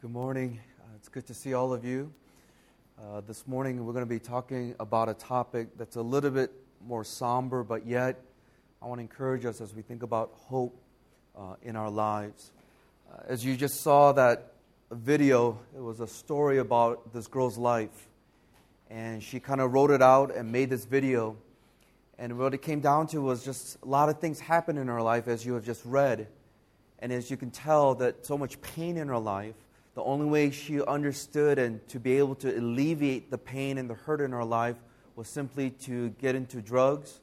Good morning. It's good to see all of you. This morning we're going to be talking about a topic that's a little bit more somber, but yet I want to encourage us as we think about hope in our lives. As you just saw that video, it was a story about this girl's life. And she kind of wrote it out and made this video. And what it came down to was just a lot of things happened in her life, as you have just read. And as you can tell, that so much pain in her life. The only way she understood and to be able to alleviate the pain and the hurt in her life was simply to get into drugs,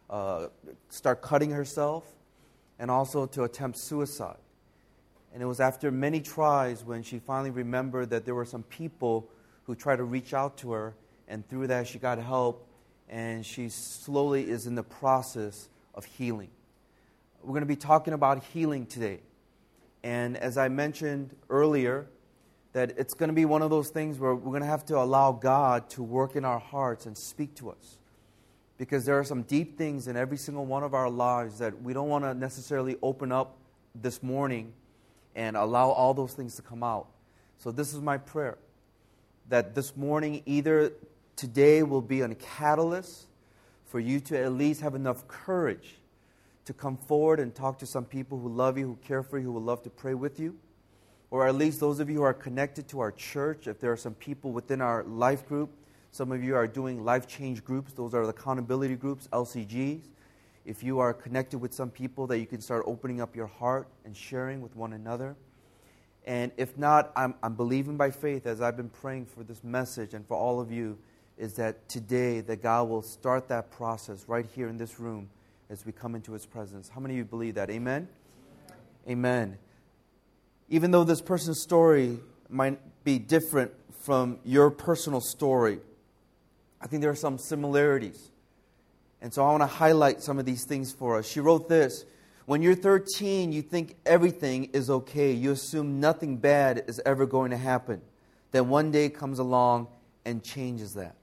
start cutting herself, and also to attempt suicide. And it was after many tries when she finally remembered that there were some people who tried to reach out to her, and through that she got help, and she slowly is in the process of healing. We're going to be talking about healing today. And as I mentioned earlier, that it's going to be one of those things where we're going to have to allow God to work in our hearts and speak to us. Because there are some deep things in every single one of our lives that we don't want to necessarily open up this morning and allow all those things to come out. So this is my prayer, that this morning either today will be a catalyst for you to at least have enough courage to come forward and talk to some people who love you, who care for you, who would love to pray with you. Or at least those of you who are connected to our church, if there are some people within our life group, some of you are doing life change groups, those are the accountability groups, LCGs. If you are connected with some people that you can start opening up your heart and sharing with one another. And if not, I'm believing by faith, as I've been praying for this message and for all of you, is that today that God will start that process right here in this room as we come into His presence. How many of you believe that? Amen? Amen. Even though this person's story might be different from your personal story, I think there are some similarities. And so I want to highlight some of these things for us. She wrote this: when you're 13, you think everything is okay. You assume nothing bad is ever going to happen. Then one day comes along and changes that.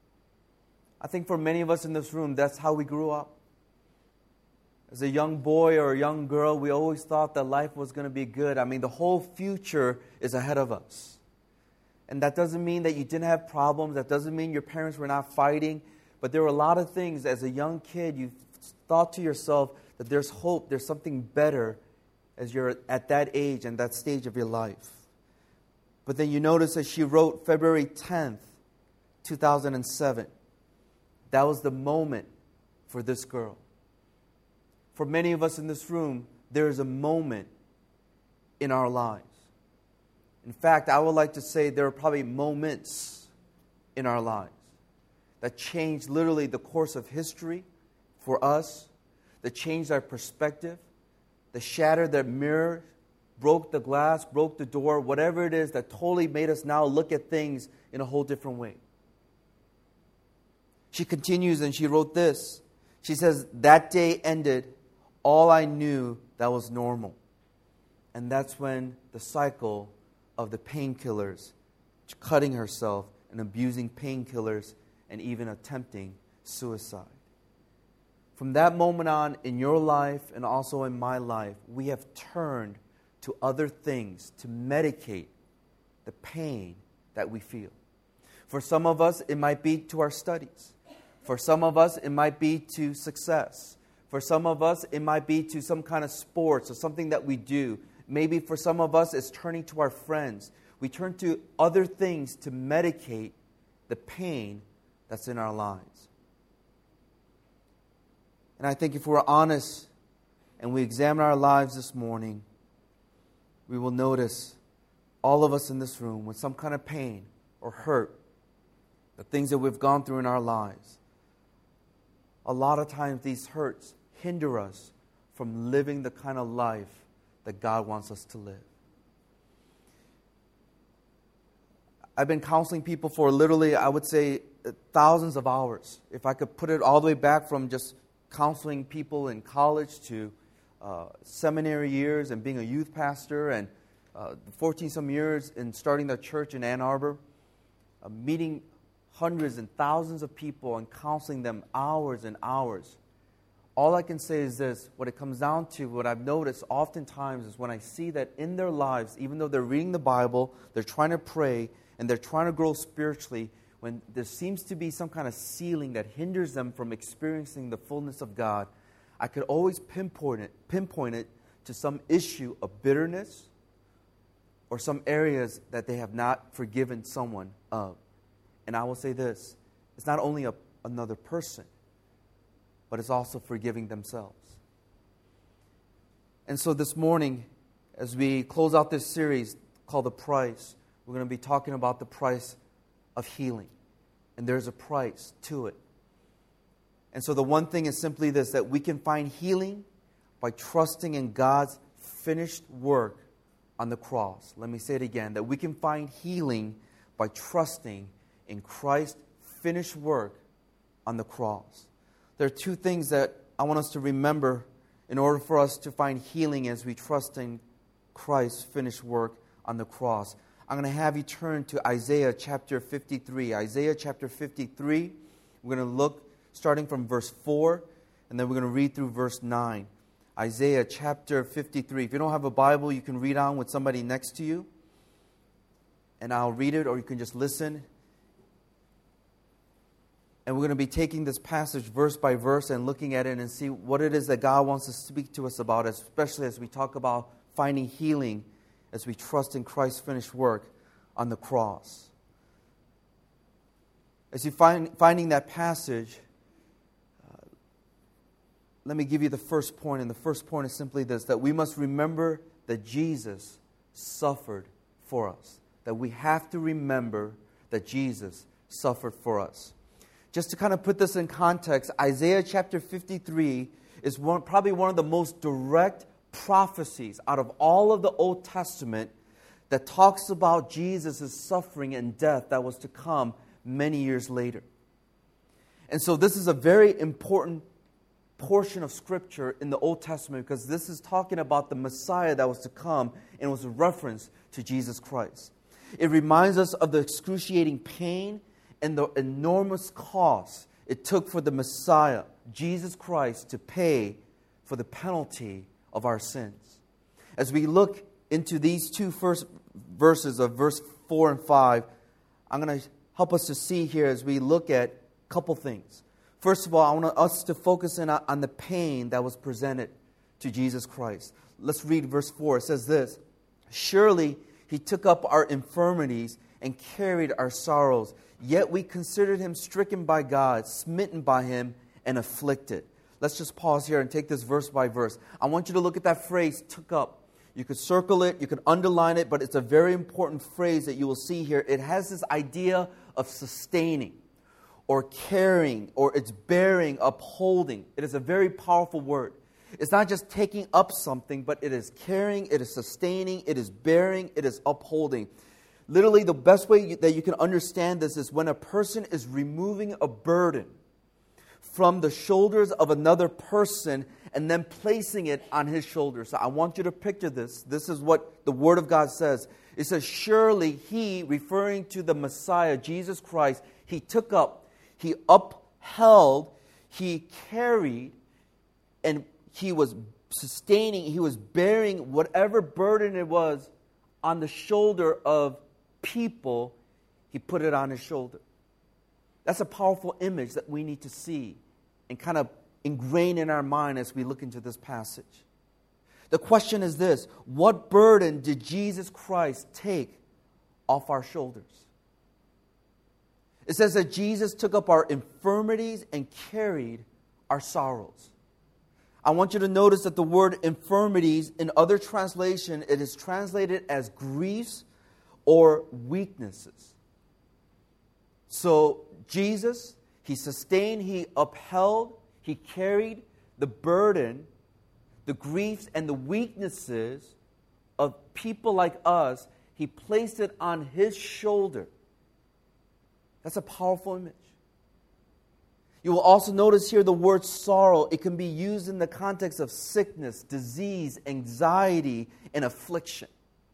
I think for many of us in this room, that's how we grew up. As a young boy or a young girl, we always thought that life was going to be good. I mean, the whole future is ahead of us. And that doesn't mean that you didn't have problems. That doesn't mean your parents were not fighting. But there were a lot of things as a young kid, you thought to yourself that there's hope, there's something better as you're at that age and that stage of your life. But then you notice that she wrote February 10th, 2007. That was the moment for this girl. For many of us in this room, there is a moment in our lives. In fact, I would like to say there are probably moments in our lives that changed literally the course of history for us, that changed our perspective, that shattered the mirror, broke the glass, broke the door, whatever it is that totally made us now look at things in a whole different way. She continues and she wrote this. She says, that day ended. All I knew that was normal. And that's when the cycle of the painkillers, cutting herself and abusing painkillers and even attempting suicide. From that moment on in your life and also in my life, we have turned to other things to medicate the pain that we feel. For some of us, it might be to our studies. For some of us, it might be to success. For some of us, it might be to some kind of sports or something that we do. Maybe for some of us, it's turning to our friends. We turn to other things to medicate the pain that's in our lives. And I think if we're honest and we examine our lives this morning, we will notice all of us in this room with some kind of pain or hurt, the things that we've gone through in our lives. A lot of times these hurts hinder us from living the kind of life that God wants us to live. I've been counseling people for literally, I would say, thousands of hours. If I could put it all the way back from just counseling people in college to seminary years and being a youth pastor and 14-some years in starting the church in Ann Arbor, meeting hundreds and thousands of people and counseling them hours and hours. all I can say is this. What it comes down to, what I've noticed oftentimes is when I see that in their lives, even though they're reading the Bible, they're trying to pray, and they're trying to grow spiritually, when there seems to be some kind of ceiling that hinders them from experiencing the fullness of God, I could always pinpoint it to some issue of bitterness or some areas that they have not forgiven someone of. And I will say this, it's not only another person, but it's also forgiving themselves. And so this morning, as we close out this series called The Price, we're going to be talking about the price of healing. And there's a price to it. And so the one thing is simply this, that we can find healing by trusting in God's finished work on the cross. Let me say it again, that we can find healing by trusting in Christ's finished work on the cross. There are two things that I want us to remember in order for us to find healing as we trust in Christ's finished work on the cross. I'm going to have you turn to Isaiah chapter 53. Isaiah chapter 53, we're going to look starting from verse 4, and then we're going to read through verse 9. Isaiah chapter 53. If you don't have a Bible, you can read on with somebody next to you, and I'll read it, or you can just listen. And we're going to be taking this passage verse by verse and looking at it and see what it is that God wants to speak to us about, especially as we talk about finding healing as we trust in Christ's finished work on the cross. As you finding that passage, let me give you the first point, and the first point is simply this, that we must remember that Jesus suffered for us. That we have to remember that Jesus suffered for us. Just to kind of put this in context, Isaiah chapter 53 is probably one of the most direct prophecies out of all of the Old Testament that talks about Jesus' suffering and death that was to come many years later. And so this is a very important portion of Scripture in the Old Testament because this is talking about the Messiah that was to come and was a reference to Jesus Christ. It reminds us of the excruciating pain and the enormous cost it took for the Messiah, Jesus Christ, to pay for the penalty of our sins. As we look into these two first verses of verse 4 and 5, I'm going to help us to see here as we look at a couple things. First of all, I want us to focus in on the pain that was presented to Jesus Christ. Let's read verse 4. It says this, "Surely He took up our infirmities and carried our sorrows. Yet we considered Him stricken by God, smitten by Him, and afflicted." Let's just pause here and take this verse by verse. I want you to look at that phrase, took up. You could circle it, you could underline it, but it's a very important phrase that you will see here. It has this idea of sustaining, or carrying, or it's bearing, upholding. It is a very powerful word. It's not just taking up something, but it is carrying, it is sustaining, it is bearing, it is upholding. Literally, the best way that you can understand this is when a person is removing a burden from the shoulders of another person and then placing it on his shoulders. So I want you to picture this. This is what the Word of God says. It says, surely He, referring to the Messiah, Jesus Christ, He took up, He upheld, He carried, and He was sustaining, He was bearing whatever burden it was on the shoulder of people. He put it on His shoulder. That's a powerful image that we need to see and kind of ingrain in our mind as we look into this passage. The question is this: what burden did Jesus Christ take off our shoulders? It says that Jesus took up our infirmities and carried our sorrows. I want you to notice that the word infirmities, in other translation, it is translated as griefs or weaknesses. So Jesus, He sustained, He upheld, He carried the burden, the griefs and the weaknesses of people like us. He placed it on His shoulder. That's a powerful image. You will also notice here the word sorrow. It can be used in the context of sickness, disease, anxiety, and affliction.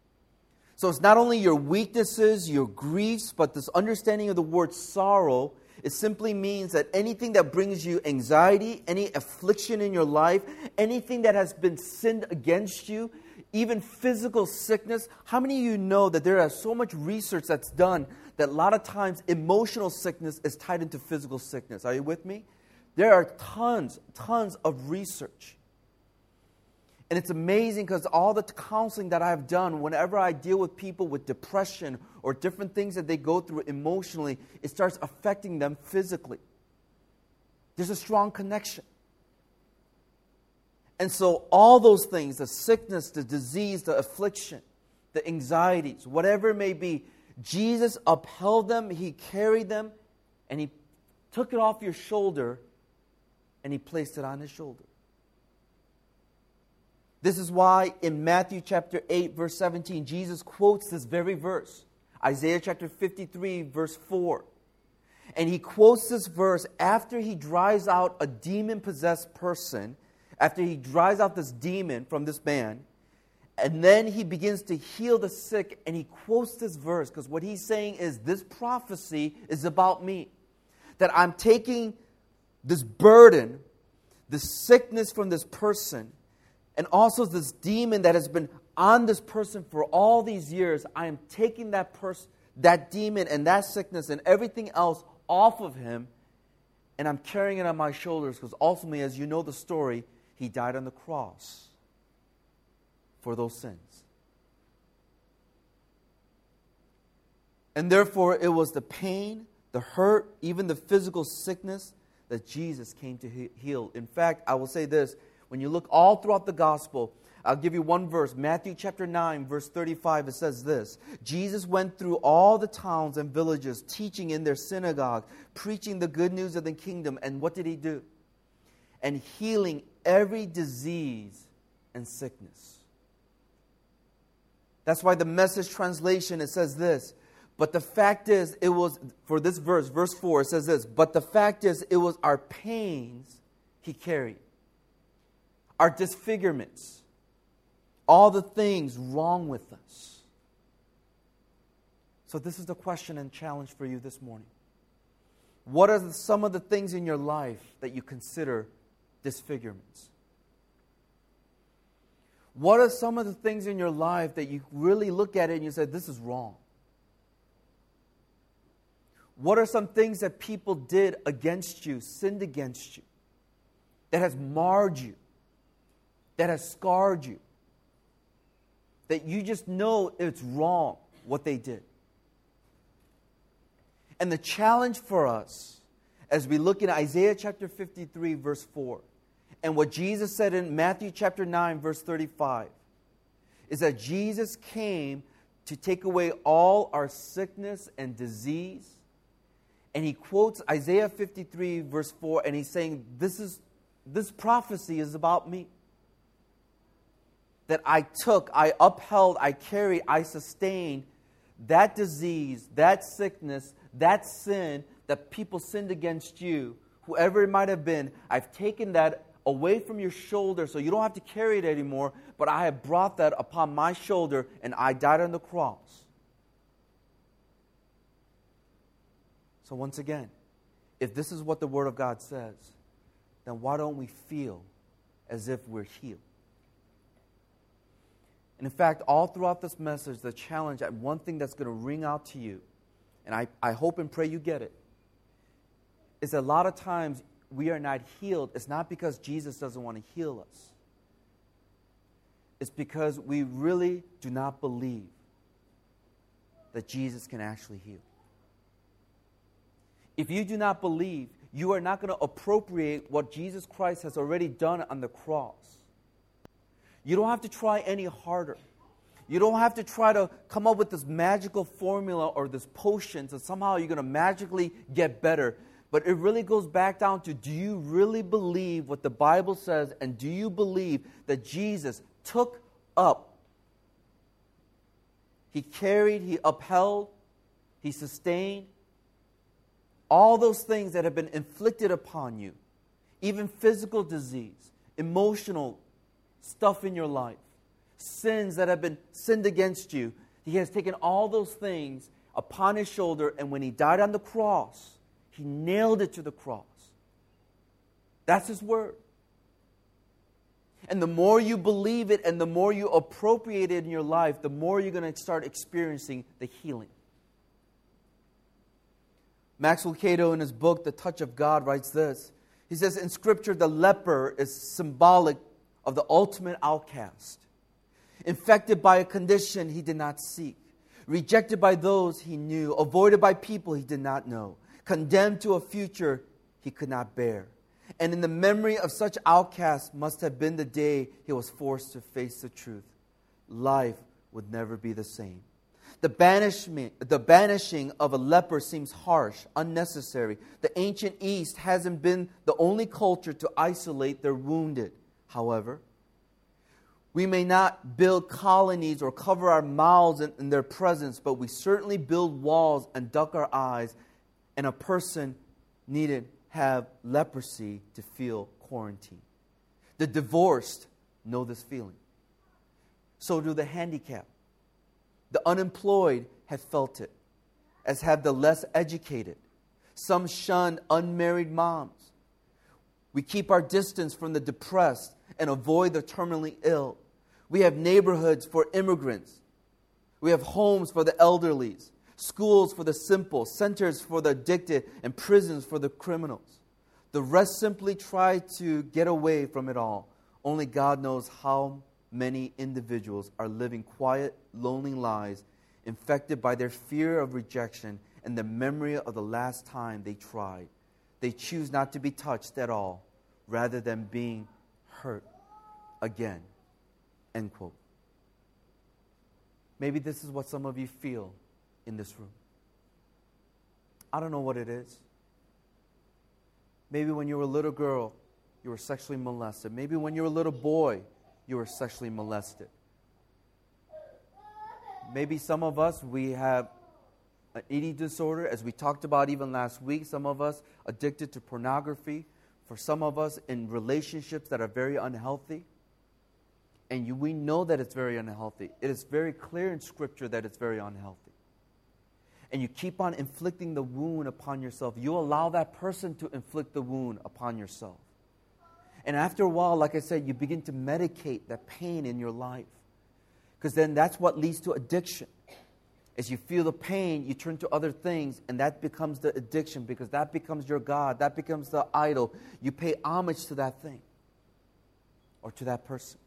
So it's not only your weaknesses, your griefs, but this understanding of the word sorrow It simply means that anything that brings you anxiety, any affliction in your life, anything that has been sinned against you, even physical sickness. How many of you know that there is so much research that's done that a lot of times emotional sickness is tied into physical sickness? Are you with me? There are tons of research. And it's amazing because all the counseling that I've done, whenever I deal with people with depression or different things that they go through emotionally, it starts affecting them physically. There's a strong connection. And so all those things, the sickness, the disease, the affliction, the anxieties, whatever it may be, Jesus upheld them, He carried them, and He took it off your shoulder and He placed it on His shoulder. This is why in Matthew chapter 8, verse 17, Jesus quotes this very verse. Isaiah chapter 53, verse 4. And He quotes this verse after He drives out a demon-possessed person, after He drives out this demon from this man, and then He begins to heal the sick, and He quotes this verse, because what He's saying is, this prophecy is about me. That I'm taking this burden, this sickness from this person, and also this demon that has been on this person for all these years. I am taking that person, that demon and that sickness and everything else off of him, and I'm carrying it on my shoulders, because ultimately, as you know the story, He died on the cross for those sins. And therefore, it was the pain, the hurt, even the physical sickness that Jesus came to heal. In fact, I will say this. When you look all throughout the gospel, I'll give you one verse. Matthew chapter 9, verse 35, it says this. Jesus went through all the towns and villages, teaching in their synagogue, preaching the good news of the kingdom. And what did He do? And healing every disease and sickness. That's why the Message translation, it says this. But the fact is, it was, for this verse, verse 4, it says this. But the fact is, it was our pains He carried. Our disfigurements, all the things wrong with us. So this is the question and challenge for you this morning. What are some of the things in your life that you consider disfigurements? What are some of the things in your life that you really look at it and you say, this is wrong? What are some things that people did against you, sinned against you, that has marred you? That has scarred you, that you just know it's wrong what they did. And the challenge for us, as we look in Isaiah chapter 53, verse 4, and what Jesus said in Matthew chapter 9, verse 35, is that Jesus came to take away all our sickness and disease. And He quotes Isaiah 53, verse 4, and He's saying, this prophecy is about me. That I took, I upheld, I carried, I sustained that disease, that sickness, that sin that people sinned against you, whoever it might have been. I've taken that away from your shoulder so you don't have to carry it anymore, but I have brought that upon my shoulder, and I died on the cross. So once again, if this is what the Word of God says, then why don't we feel as if we're healed? And in fact, all throughout this message, the challenge, one thing that's going to ring out to you, and I hope and pray you get it, is a lot of times we are not healed. It's not because Jesus doesn't want to heal us. It's because we really do not believe that Jesus can actually heal. If you do not believe, you are not going to appropriate what Jesus Christ has already done on the cross. You don't have to try any harder. You don't have to try to come up with this magical formula or this potion so somehow you're going to magically get better. But it really goes back down to, do you really believe what the Bible says, and do you believe that Jesus took up, He carried, He upheld, He sustained all those things that have been inflicted upon you, even physical disease, emotional stuff in your life, sins that have been sinned against you. He has taken all those things upon His shoulder, and when He died on the cross, He nailed it to the cross. That's His word. And the more you believe it and the more you appropriate it in your life, the more you're going to start experiencing the healing. Max Lucado, in his book, The Touch of God, writes this. He says, in Scripture, the leper is symbolic of the ultimate outcast. Infected by a condition he did not seek. Rejected by those he knew. Avoided by people he did not know. Condemned to a future he could not bear. And in the memory of such outcasts must have been the day he was forced to face the truth. Life would never be the same. The banishing of a leper seems harsh, unnecessary. The ancient East hasn't been the only culture to isolate their wounded. However, we may not build colonies or cover our mouths in their presence, but we certainly build walls and duck our eyes, and a person needed have leprosy to feel quarantine. The divorced know this feeling. So do the handicapped. The unemployed have felt it, as have the less educated. Some shun unmarried moms. We keep our distance from the depressed and avoid the terminally ill. We have neighborhoods for immigrants. We have homes for the elderly, schools for the simple, centers for the addicted, and prisons for the criminals. The rest simply try to get away from it all. Only God knows how many individuals are living quiet, lonely lives, infected by their fear of rejection and the memory of the last time they tried. They choose not to be touched at all, rather than being hurt again. End quote. Maybe this is what some of you feel in this room. I don't know what it is. Maybe when you were a little girl, you were sexually molested. Maybe when you were a little boy, you were sexually molested. Maybe some of us, we have an eating disorder, as we talked about even last week. Some of us addicted to pornography. For some of us in relationships that are very unhealthy. And we know that it's very unhealthy. It is very clear in Scripture that it's very unhealthy. And you keep on inflicting the wound upon yourself. You allow that person to inflict the wound upon yourself. And after a while, like I said, you begin to medicate that pain in your life. Because then that's what leads to addiction. As you feel the pain, you turn to other things, and that becomes the addiction, because that becomes your God. That becomes the idol. You pay homage to that thing or to that person.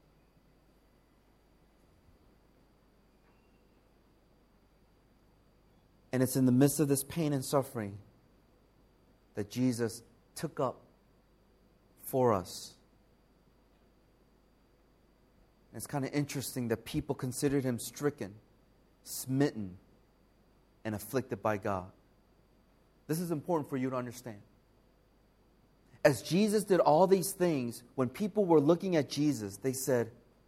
And it's in the midst of this pain and suffering that Jesus took up for us. And it's kind of interesting that people considered him stricken, smitten, and afflicted by God. This is important for you to understand. As Jesus did all these things, when people were looking at Jesus, they said,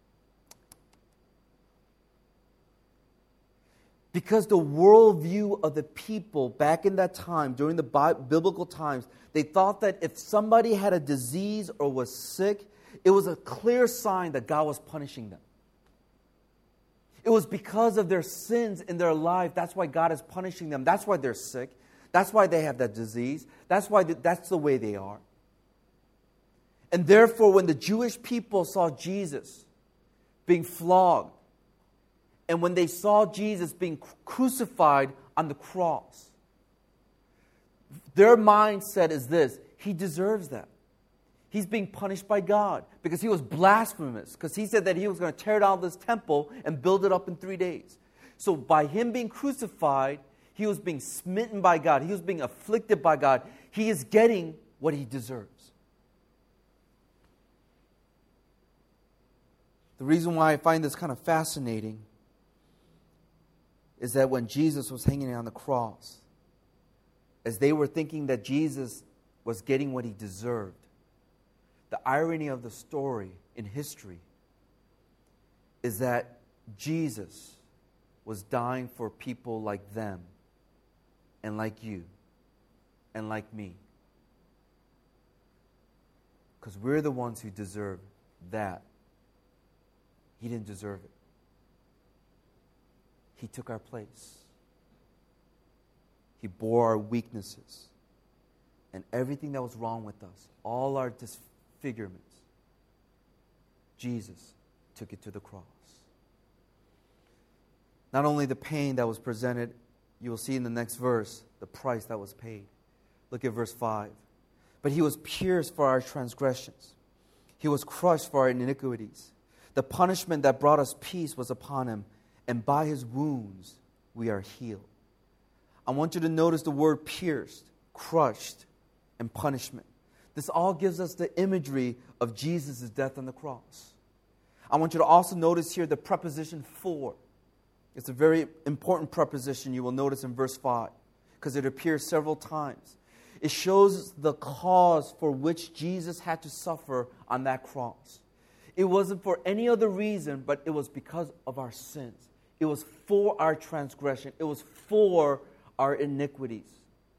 because the worldview of the people back in that time, during the biblical times, they thought that if somebody had a disease or was sick, it was a clear sign that God was punishing them. It was because of their sins in their life. That's why God is punishing them. That's why they're sick. That's why they have that disease. That's why that's the way they are. And therefore, when the Jewish people saw Jesus being flogged, and when they saw Jesus being crucified on the cross, their mindset is this: he deserves that. He's being punished by God because he was blasphemous, because he said that he was going to tear down this temple and build it up in 3 days. So by him being crucified, he was being smitten by God. He was being afflicted by God. He is getting what he deserves. The reason why I find this kind of fascinating is that when Jesus was hanging on the cross, as they were thinking that Jesus was getting what he deserved, the irony of the story in history is that Jesus was dying for people like them and like you and like me. Because we're the ones who deserve that. He didn't deserve it. He took our place. He bore our weaknesses. and everything that was wrong with us, all our disfigurements, Jesus took it to the cross. Not only the pain that was presented, you will see in the next verse, the price that was paid. Look at verse 5. But he was pierced for our transgressions. He was crushed for our iniquities. The punishment that brought us peace was upon him, and by his wounds we are healed. I want you to notice the word pierced, crushed, and punishment. This all gives us the imagery of Jesus' death on the cross. I want you to also notice here the preposition for. It's a very important preposition you will notice in verse 5 because it appears several times. It shows the cause for which Jesus had to suffer on that cross. It wasn't for any other reason, but it was because of our sins. It was for our transgression. It was for our iniquities.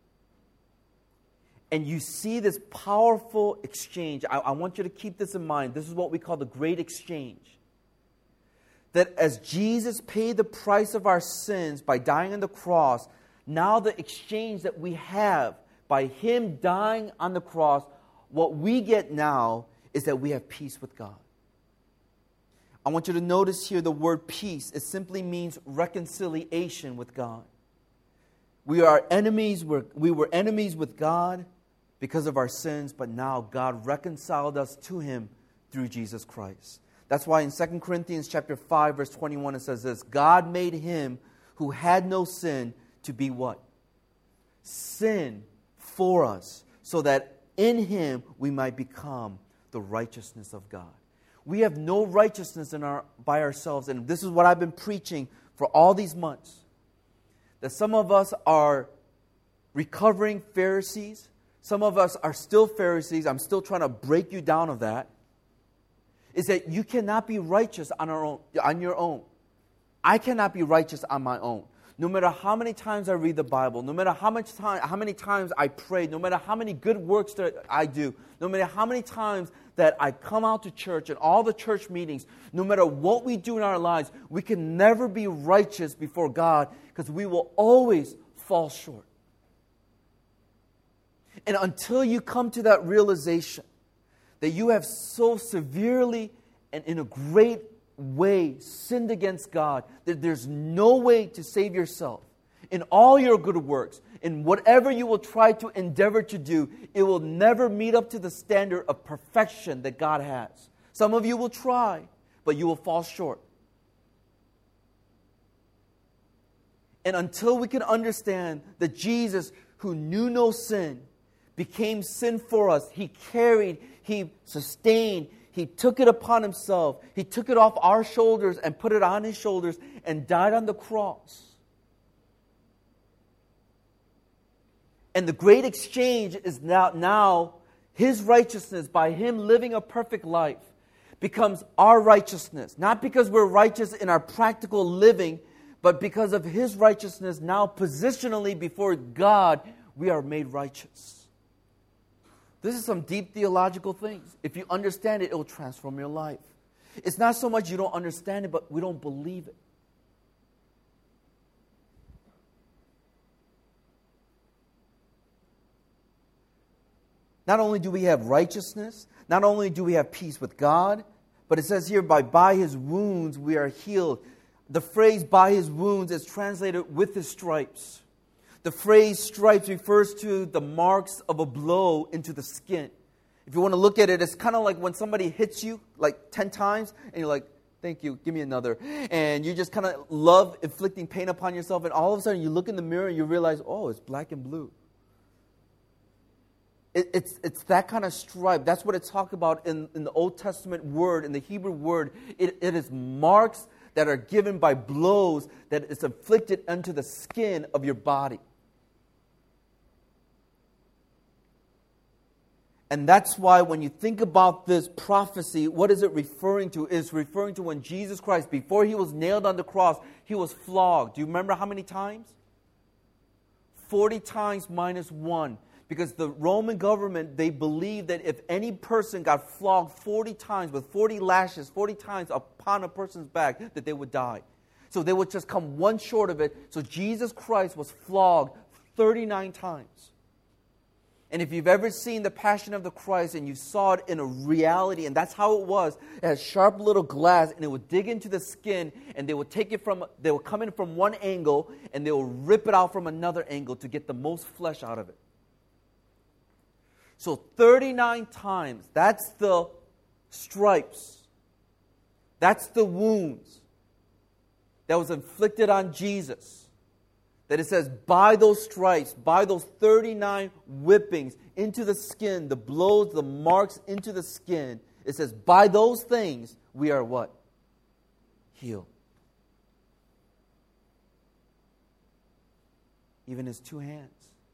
And you see this powerful exchange. I want you to keep this in mind. This is what we call the great exchange. That as Jesus paid the price of our sins by dying on the cross, now the exchange that we have by Him dying on the cross, what we get now is that we have peace with God. I want you to notice here the word peace. It simply means reconciliation with God. We are enemies. We were enemies with God because of our sins, but now God reconciled us to Him through Jesus Christ. That's why in 2 Corinthians chapter 5, verse 21, it says this, God made Him who had no sin to be what? Sin for us, so that in Him we might become the righteousness of God. We have no righteousness by ourselves, and this is what I've been preaching for all these months. That some of us are recovering Pharisees. Some of us are still Pharisees. I'm still trying to break you down of that. Is that you cannot be righteous on your own. I cannot be righteous on my own. No matter how many times I read the Bible, no matter how many times I pray, no matter how many good works that I do, no matter how many times that I come out to church and all the church meetings, no matter what we do in our lives, we can never be righteous before God because we will always fall short. And until you come to that realization that you have so severely and in a great way sinned against God, that there's no way to save yourself. In all your good works, in whatever you will try to endeavor to do, it will never meet up to the standard of perfection that God has. Some of you will try, but you will fall short. And until we can understand that Jesus, who knew no sin, became sin for us, He carried, He sustained, He took it upon Himself. He took it off our shoulders and put it on His shoulders and died on the cross. And the great exchange is now His righteousness, by Him living a perfect life, becomes our righteousness. Not because we're righteous in our practical living, but because of His righteousness now positionally before God, we are made righteous. This is some deep theological things. If you understand it, it will transform your life. It's not so much you don't understand it, but we don't believe it. Not only do we have righteousness, not only do we have peace with God, but it says here, by His wounds we are healed. The phrase by His wounds is translated with His stripes. The phrase stripes refers to the marks of a blow into the skin. If you want to look at it, it's kind of like when somebody hits you like 10 times and you're like, thank you, give me another. And you just kind of love inflicting pain upon yourself, and all of a sudden you look in the mirror and you realize, oh, it's black and blue. It's that kind of stripe. That's what it's talked about in the Old Testament word, in the Hebrew word. It is marks that are given by blows that is inflicted into the skin of your body. And that's why when you think about this prophecy, what is it referring to? It's referring to when Jesus Christ, before He was nailed on the cross, He was flogged. Do you remember how many times? 40 times minus 1. Because the Roman government, they believed that if any person got flogged 40 times with 40 lashes, 40 times upon a person's back, that they would die. So they would just come one short of it. So Jesus Christ was flogged 39 times. And if you've ever seen the Passion of the Christ and you saw it in a reality, and that's how it was, it had sharp little glass and it would dig into the skin and they would come in from one angle and they would rip it out from another angle to get the most flesh out of it. So 39 times, that's the stripes. That's the wounds that was inflicted on Jesus. That it says, by those stripes, by those 39 whippings into the skin, the blows, the marks into the skin, it says, by those things, we are what? Healed. Even his 2 hands.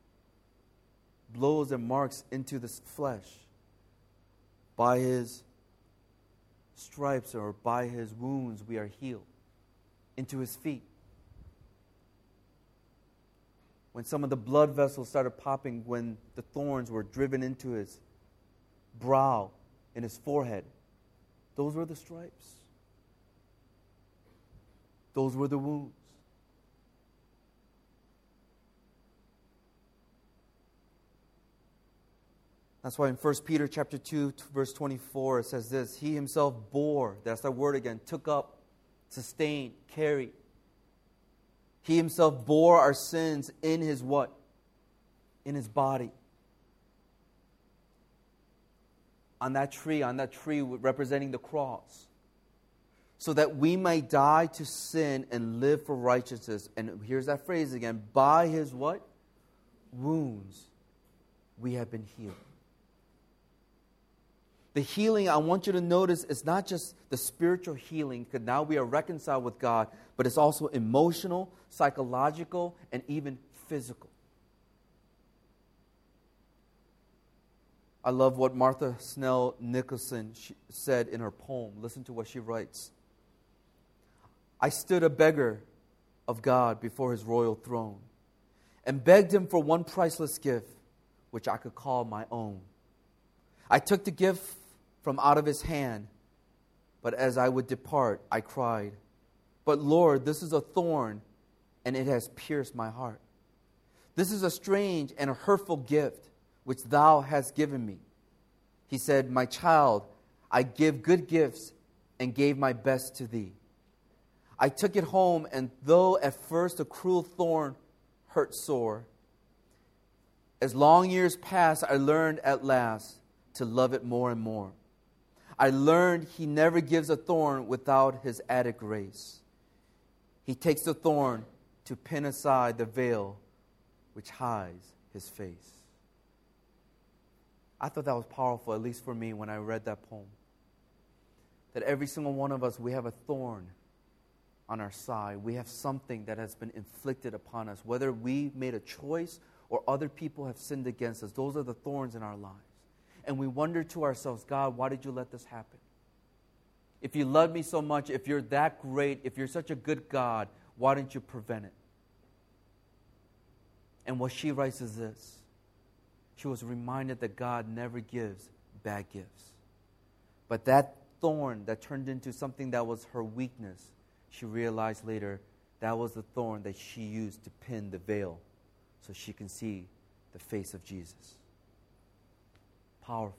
Blows and marks into the flesh. By his stripes or by his wounds, we are healed. Into his feet. When some of the blood vessels started popping, when the thorns were driven into his brow and his forehead, those were the stripes. Those were the wounds. That's why in 1 Peter chapter 2, verse 24, it says this, He himself bore, that's that word again, took up, sustained, carried. He himself bore our sins in his what? In his body. On that tree representing the cross. So that we may die to sin and live for righteousness. And here's that phrase again. By his what? Wounds we have been healed. The healing, I want you to notice, is not just the spiritual healing, because now we are reconciled with God, but it's also emotional, psychological, and even physical. I love what Martha Snell Nicholson said in her poem. Listen to what she writes. I stood a beggar of God before his royal throne and begged him for one priceless gift, which I could call my own. I took the gift from out of his hand, but as I would depart, I cried, But Lord, this is a thorn, and it has pierced my heart. This is a strange and a hurtful gift, which thou hast given me. He said, My child, I give good gifts, and gave my best to thee. I took it home, and though at first a cruel thorn hurt sore, as long years passed, I learned at last to love it more and more. I learned he never gives a thorn without his added grace. He takes the thorn to pin aside the veil which hides his face. I thought that was powerful, at least for me, when I read that poem. That every single one of us, we have a thorn on our side. We have something that has been inflicted upon us. Whether we made a choice or other people have sinned against us, those are the thorns in our lives. And we wonder to ourselves, God, why did you let this happen? If you love me so much, if you're that great, if you're such a good God, why didn't you prevent it? And what she writes is this. She was reminded that God never gives bad gifts. But that thorn that turned into something that was her weakness, she realized later that was the thorn that she used to pin the veil so she can see the face of Jesus. Powerful.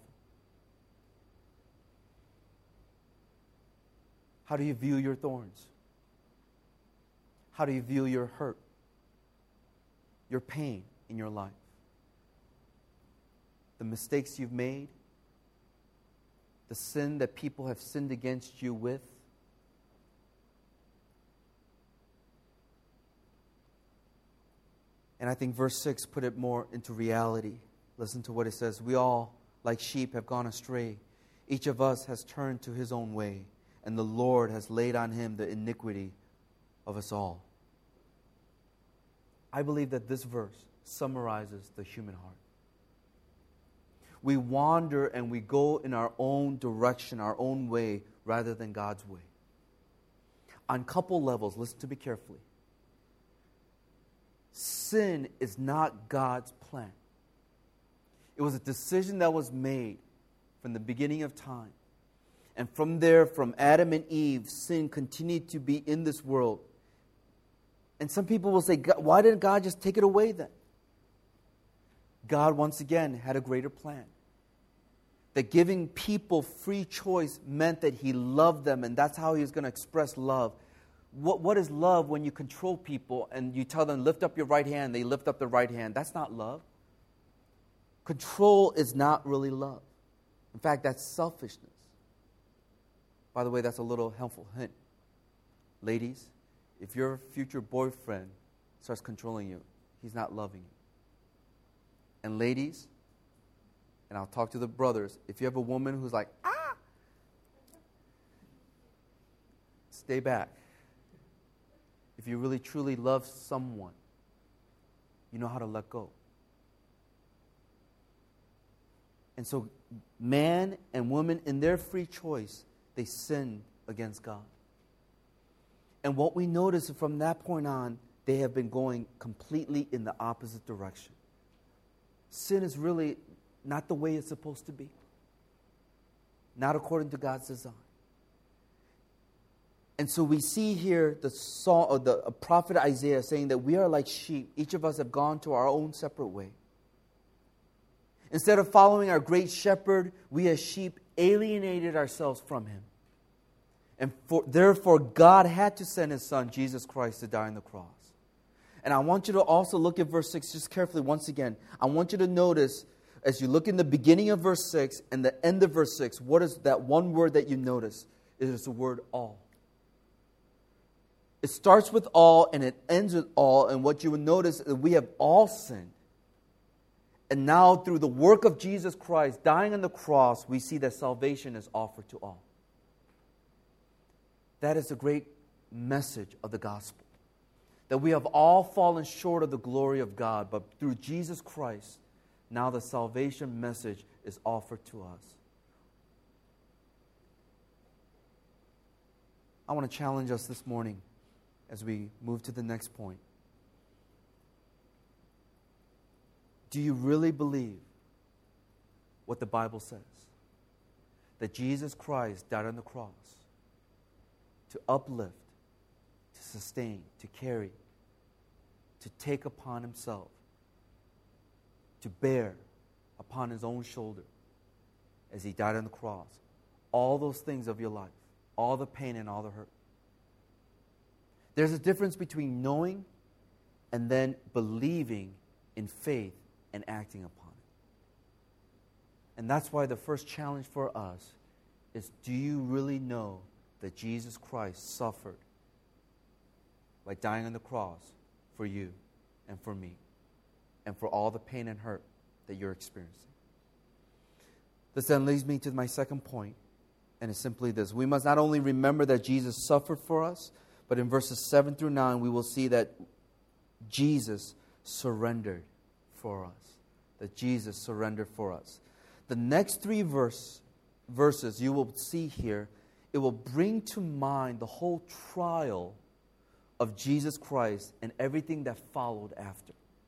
How do you view your thorns? How do you view your hurt, your pain in your life? The mistakes you've made, the sin that people have sinned against you with. And I think verse 6 put it more into reality. Listen to what it says. We all, like sheep, have gone astray. Each of us has turned to his own way, and the Lord has laid on him the iniquity of us all. I believe that this verse summarizes the human heart. We wander and we go in our own direction, our own way, rather than God's way. On a couple levels, listen to me carefully. Sin is not God's plan. It was a decision that was made from the beginning of time. And from there, from Adam and Eve, sin continued to be in this world. And some people will say, why didn't God just take it away then? God, once again, had a greater plan. That giving people free choice meant that He loved them, and that's how He was going to express love. What is love when you control people and you tell them, lift up your right hand, they lift up their right hand? That's not love. Control is not really love. In fact, that's selfishness. By the way, that's a little helpful hint. Ladies, if your future boyfriend starts controlling you, he's not loving you. And ladies, and I'll talk to the brothers, if you have a woman who's like, stay back. If you really truly love someone, you know how to let go. And so man and woman, in their free choice, they sinned against God. And what we notice from that point on, they have been going completely in the opposite direction. Sin is really not the way it's supposed to be. Not according to God's design. And so we see here the prophet Isaiah saying that we are like sheep. Each of us have gone to our own separate way. Instead of following our great shepherd, we as sheep alienated ourselves from Him. And therefore, God had to send His Son, Jesus Christ, to die on the cross. And I want you to also look at verse 6 just carefully once again. I want you to notice, as you look in the beginning of verse 6 and the end of verse 6, what is that one word that you notice? It is the word all. It starts with all and it ends with all. And what you will notice is that we have all sinned. And now through the work of Jesus Christ dying on the cross, we see that salvation is offered to all. That is the great message of the gospel. That we have all fallen short of the glory of God, but through Jesus Christ, now the salvation message is offered to us. I want to challenge us this morning as we move to the next point. Do you really believe what the Bible says? That Jesus Christ died on the cross to uplift, to sustain, to carry, to take upon Himself, to bear upon His own shoulder as He died on the cross, all those things of your life, all the pain and all the hurt. There's a difference between knowing and then believing in faith and acting upon it. And that's why the first challenge for us is, do you really know that Jesus Christ suffered by dying on the cross for you and for me and for all the pain and hurt that you're experiencing? This then leads me to my second point, and it's simply this. We must not only remember that Jesus suffered for us, but in verses 7 through 9, we will see that Jesus surrendered for us. That Jesus surrendered for us. The next three verses you will see here, it will bring to mind the whole trial of Jesus Christ and everything that followed after.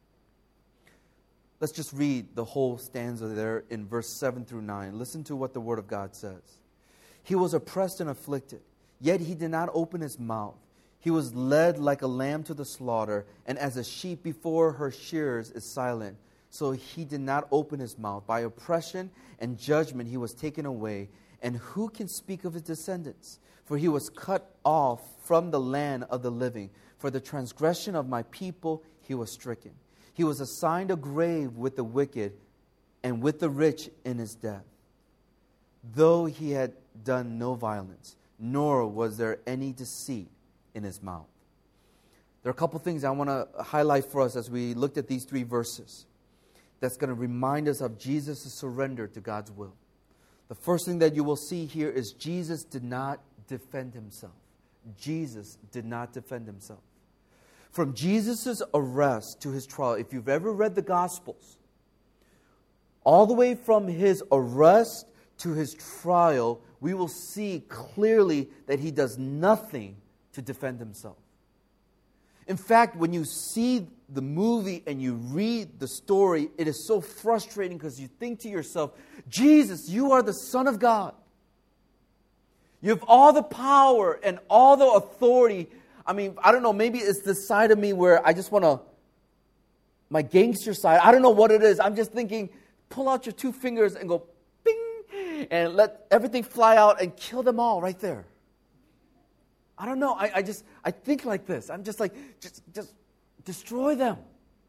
Let's just read the whole stanza there in verse 7 through 9. Listen to what the Word of God says. He was oppressed and afflicted, yet He did not open His mouth. He was led like a lamb to the slaughter, and as a sheep before her shearers is silent, so He did not open His mouth. By oppression and judgment He was taken away. And who can speak of His descendants? For He was cut off from the land of the living. For the transgression of my people He was stricken. He was assigned a grave with the wicked and with the rich in His death. Though He had done no violence, nor was there any deceit in His mouth. There are a couple things I want to highlight for us as we looked at these three verses that's going to remind us of Jesus' surrender to God's will. The first thing that you will see here is Jesus did not defend Himself. Jesus did not defend Himself. From Jesus' arrest to His trial, if you've ever read the Gospels, all the way from His arrest to His trial, we will see clearly that He does nothing to defend Himself. In fact, when you see the movie and you read the story, it is so frustrating because you think to yourself, Jesus, you are the Son of God. You have all the power and all the authority. I mean, I don't know, maybe it's this side of me where I just want to my gangster side. I don't know what it is. I'm just thinking, pull out your 2 fingers and go, bing, and let everything fly out and kill them all right there. I don't know. I think like this. I'm just like, just destroy them.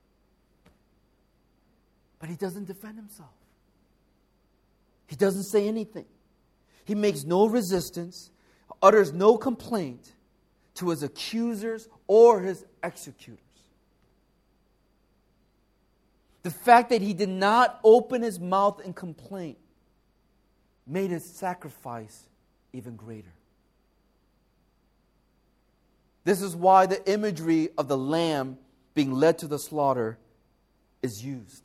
But he doesn't defend himself. He doesn't say anything. He makes no resistance, utters no complaint to his accusers or his executors. The fact that he did not open his mouth in complaint made his sacrifice even greater. This is why the imagery of the lamb being led to the slaughter is used.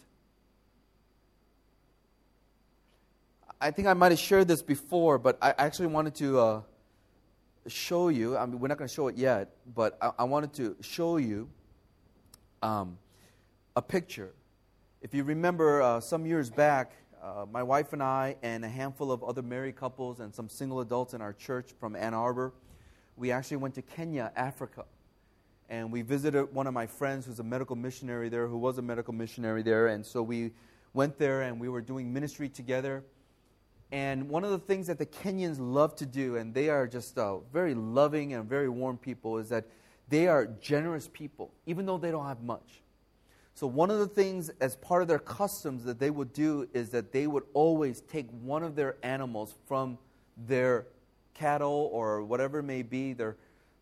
I think I might have shared this before, but I actually wanted to show you. I mean, we're not going to show it yet, but I wanted to show you a picture. If you remember, some years back, my wife and I and a handful of other married couples and some single adults in our church from Ann Arbor, we actually went to Kenya, Africa. And we visited one of my friends who's a medical missionary there, who was a medical missionary there. And so we went there and we were doing ministry together. And one of the things that the Kenyans love to do, and they are just very loving and very warm people, is that they are generous people, even though they don't have much. So one of the things as part of their customs that they would do is that they would always take one of their animals from their cattle or whatever it may be, their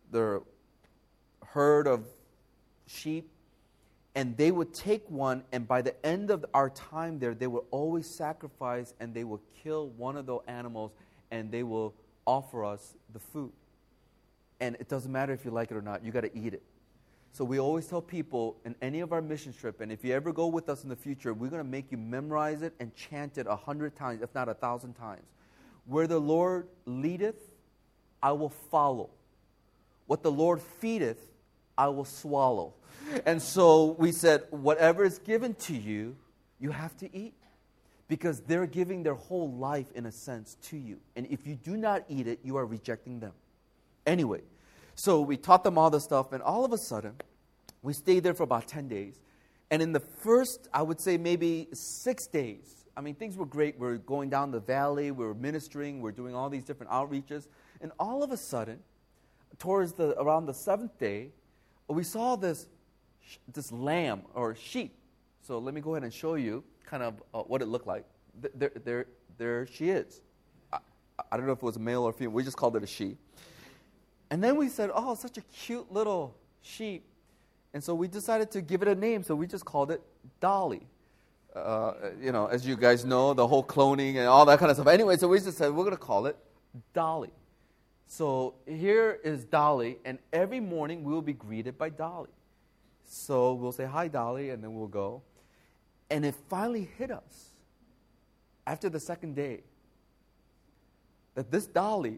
herd of sheep, and they would take one, and by the end of our time there, they would always sacrifice and they will kill one of those animals and they will offer us the food. And it doesn't matter if you like it or not, you got to eat it. So we always tell people in any of our mission trip, and if you ever go with us in the future, we're going to make you memorize it and chant it 100 times, if not 1,000 times. Where the Lord leadeth, I will follow. What the Lord feedeth, I will swallow. And so we said, whatever is given to you, you have to eat. Because they're giving their whole life, in a sense, to you. And if you do not eat it, you are rejecting them. Anyway, so we taught them all this stuff, and all of a sudden, we stayed there for about 10 days. And in the first, I would say maybe 6 days, I mean, things were great. We were going down the valley, we were ministering, we were doing all these different outreaches. And all of a sudden, around the 7th day, we saw this lamb or sheep. So let me go ahead and show you kind of what it looked like. There she is. I don't know if it was a male or female. We just called it a she. And then we said, oh, such a cute little sheep. And so we decided to give it a name, so we just called it Dolly. As you guys know, the whole cloning and all that kind of stuff. Anyway, so we just said, we're going to call it Dolly. So here is Dolly, and every morning we will be greeted by Dolly. So we'll say, hi, Dolly, and then we'll go. And it finally hit us after the 2nd day that this Dolly,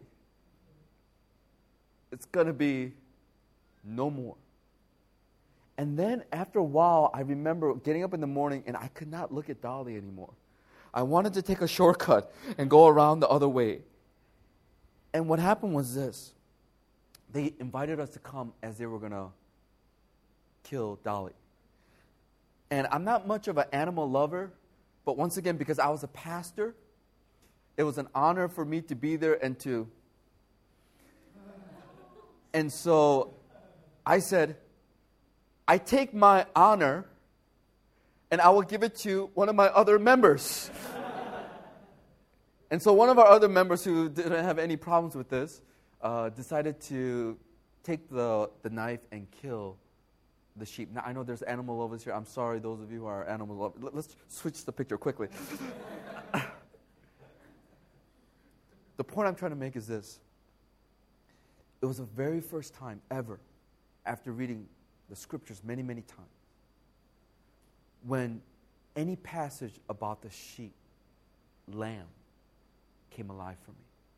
it's going to be no more. And then after a while, I remember getting up in the morning and I could not look at Dolly anymore. I wanted to take a shortcut and go around the other way. And what happened was this. They invited us to come as they were going to kill Dolly. And I'm not much of an animal lover, but once again, because I was a pastor, it was an honor for me to be there and so I said, I take my honor and I will give it to one of my other members. And so one of our other members who didn't have any problems with this decided to take the knife and kill the sheep. Now, I know there's animal lovers here. I'm sorry, those of you who are animal lovers. Let's switch the picture quickly. The point I'm trying to make is this. It was the very first time ever, after reading the scriptures many, many times, when any passage about the sheep, lamb, came alive for me.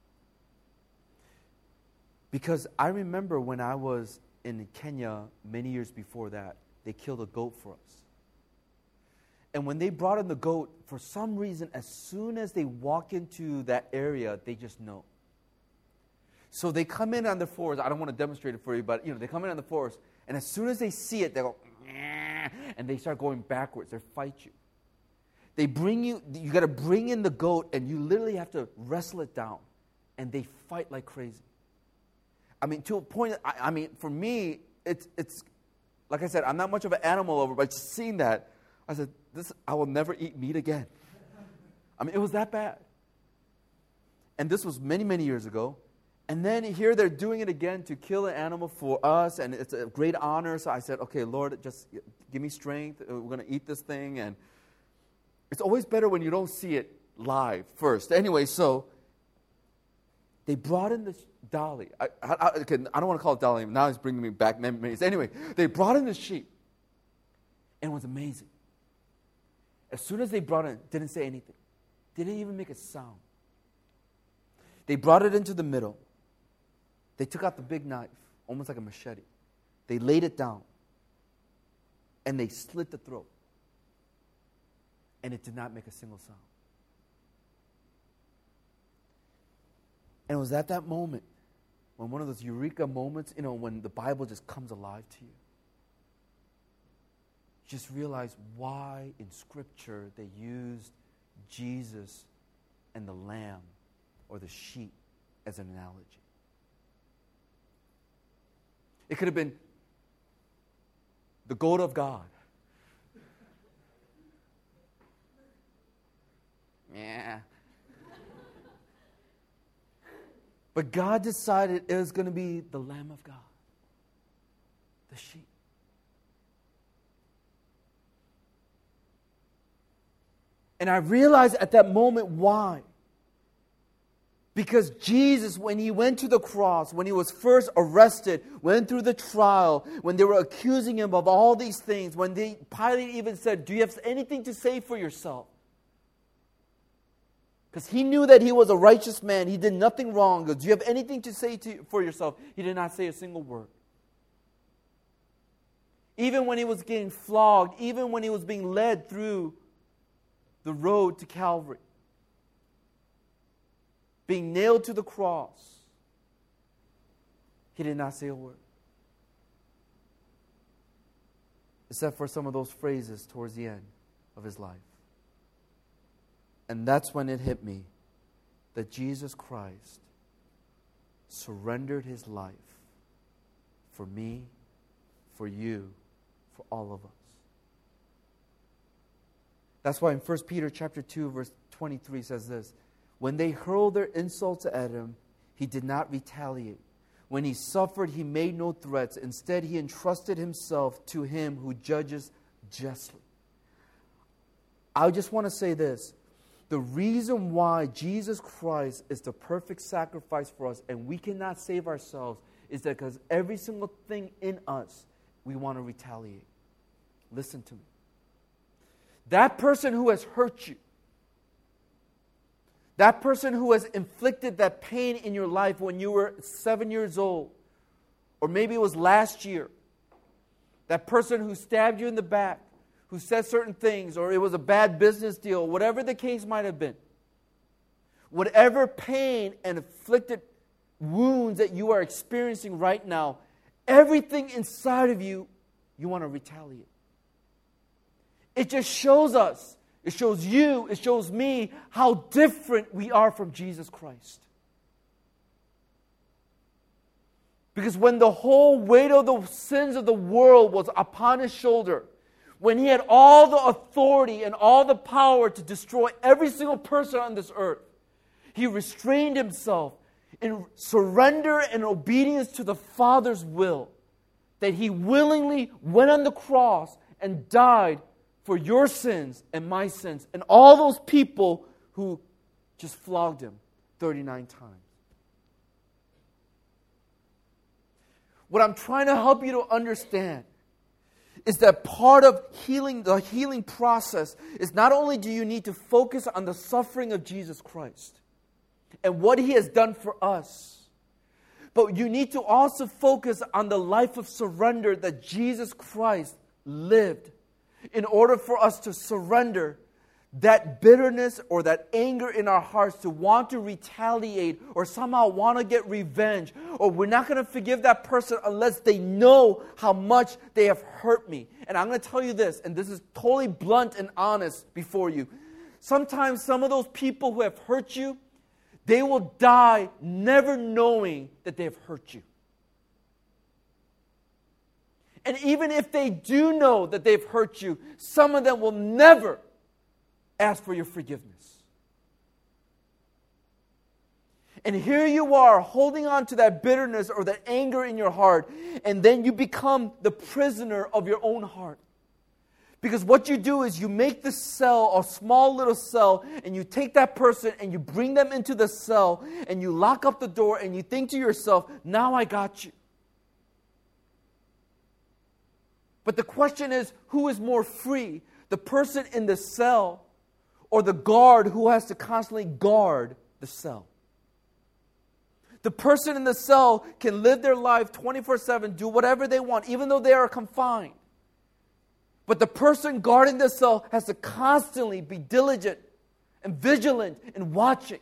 Because I remember when I was in Kenya many years before that, they killed a goat for us. And when they brought in the goat, for some reason, as soon as they walk into that area, they just know. So they come in on the forest. I don't want to demonstrate it for you, but they come in on the forest, and as soon as they see it, they go, "Meow." and they start going backwards. They fight you. They bring you got to bring in the goat, and you literally have to wrestle it down. And they fight like crazy. I mean, to a point, for me, it's like I said, I'm not much of an animal lover, but just seeing that, I said, I will never eat meat again. I mean, it was that bad. And this was many, many years ago. And then here they're doing it again to kill an animal for us, and it's a great honor. So I said, okay, Lord, just give me strength. We're going to eat this thing. And it's always better when you don't see it live first. Anyway, so they brought in this dolly. I don't want to call it dolly. Now it's bringing me back memories. Anyway, they brought in the sheep, and it was amazing. As soon as they brought it, didn't say anything. Didn't even make a sound. They brought it into the middle. They took out the big knife, almost like a machete. They laid it down, and they slit the throat. And it did not make a single sound. And it was at that moment, when one of those eureka moments, when the Bible just comes alive to you. You just realize why in Scripture they used Jesus and the lamb or the sheep as an analogy. It could have been the goat of God. Yeah. But God decided it was going to be the Lamb of God, the sheep. And I realized at that moment why. Because Jesus, when he went to the cross, when he was first arrested, went through the trial, when they were accusing him of all these things, when Pilate even said, do you have anything to say for yourself? Because he knew that he was a righteous man. He did nothing wrong. Do you have anything to say for yourself? He did not say a single word. Even when he was getting flogged, even when he was being led through the road to Calvary, being nailed to the cross, he did not say a word. Except for some of those phrases towards the end of his life. And that's when it hit me that Jesus Christ surrendered his life for me, for you, for all of us. That's why in 1 Peter chapter 2, verse 23 says this, when they hurled their insults at him, he did not retaliate. When he suffered, he made no threats. Instead, he entrusted himself to him who judges justly. I just want to say this. The reason why Jesus Christ is the perfect sacrifice for us and we cannot save ourselves is that because every single thing in us, we want to retaliate. Listen to me. That person who has hurt you, that person who has inflicted that pain in your life when you were 7 years old, or maybe it was last year, that person who stabbed you in the back, who said certain things, or it was a bad business deal, whatever the case might have been, whatever pain and inflicted wounds that you are experiencing right now, everything inside of you, you want to retaliate. It just shows us, it shows you, it shows me how different we are from Jesus Christ. Because when the whole weight of the sins of the world was upon his shoulder, when he had all the authority and all the power to destroy every single person on this earth, he restrained himself in surrender and obedience to the Father's will, that he willingly went on the cross and died for your sins and my sins and all those people who just flogged him 39 times. What I'm trying to help you to understand is that part of healing, the healing process, is not only do you need to focus on the suffering of Jesus Christ and what he has done for us, but you need to also focus on the life of surrender that Jesus Christ lived in order for us to surrender that bitterness or that anger in our hearts to want to retaliate or somehow want to get revenge, or we're not going to forgive that person unless they know how much they have hurt me. And I'm going to tell you this, and this is totally blunt and honest before you. Sometimes some of those people who have hurt you, they will die never knowing that they have hurt you. And even if they do know that they've hurt you, some of them will never ask for your forgiveness. And here you are holding on to that bitterness or that anger in your heart, and then you become the prisoner of your own heart. Because what you do is you make the cell, a small little cell, and you take that person and you bring them into the cell and you lock up the door and you think to yourself, now I got you. But the question is, who is more free? The person in the cell or the guard who has to constantly guard the cell? The person in the cell can live their life 24/7, do whatever they want, even though they are confined. But the person guarding the cell has to constantly be diligent and vigilant and watching.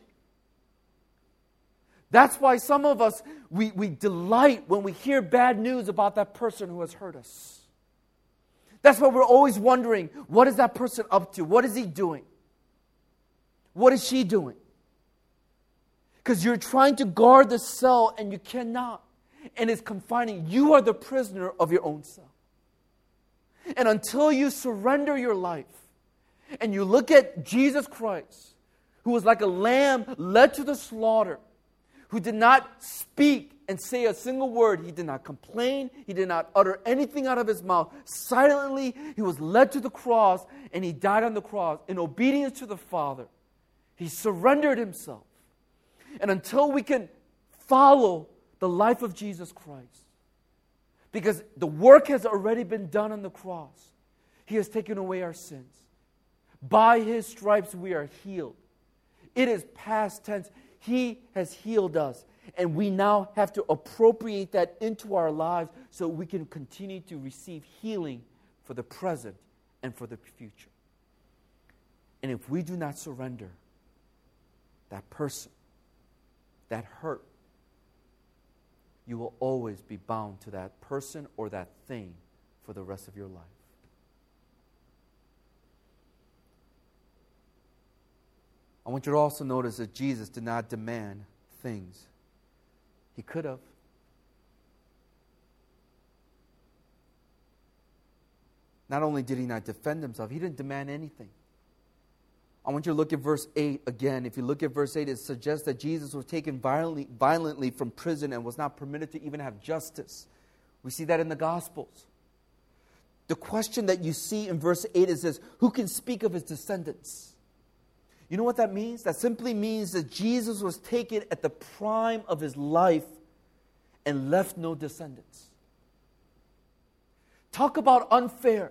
That's why some of us, we delight when we hear bad news about that person who has hurt us. That's why we're always wondering, what is that person up to? What is he doing? What is she doing? Because you're trying to guard the cell and you cannot. And it's confining. You are the prisoner of your own cell. And until you surrender your life and you look at Jesus Christ, who was like a lamb led to the slaughter, who did not speak and say a single word. He did not complain. He did not utter anything out of his mouth. Silently, he was led to the cross and he died on the cross in obedience to the Father. He surrendered himself. And until we can follow the life of Jesus Christ, because the work has already been done on the cross. He has taken away our sins. By his stripes we are healed. It is past tense. He has healed us. And we now have to appropriate that into our lives so we can continue to receive healing for the present and for the future. And if we do not surrender that person, that hurt, you will always be bound to that person or that thing for the rest of your life. I want you to also notice that Jesus did not demand things. He could have. Not only did he not defend himself, he didn't demand anything. I want you to look at verse 8 again. If you look at verse 8, it suggests that Jesus was taken violently from prison and was not permitted to even have justice. We see that in the Gospels. The question that you see in verse 8 is this: who can speak of his descendants? You know what that means? That simply means that Jesus was taken at the prime of his life and left no descendants. Talk about unfair.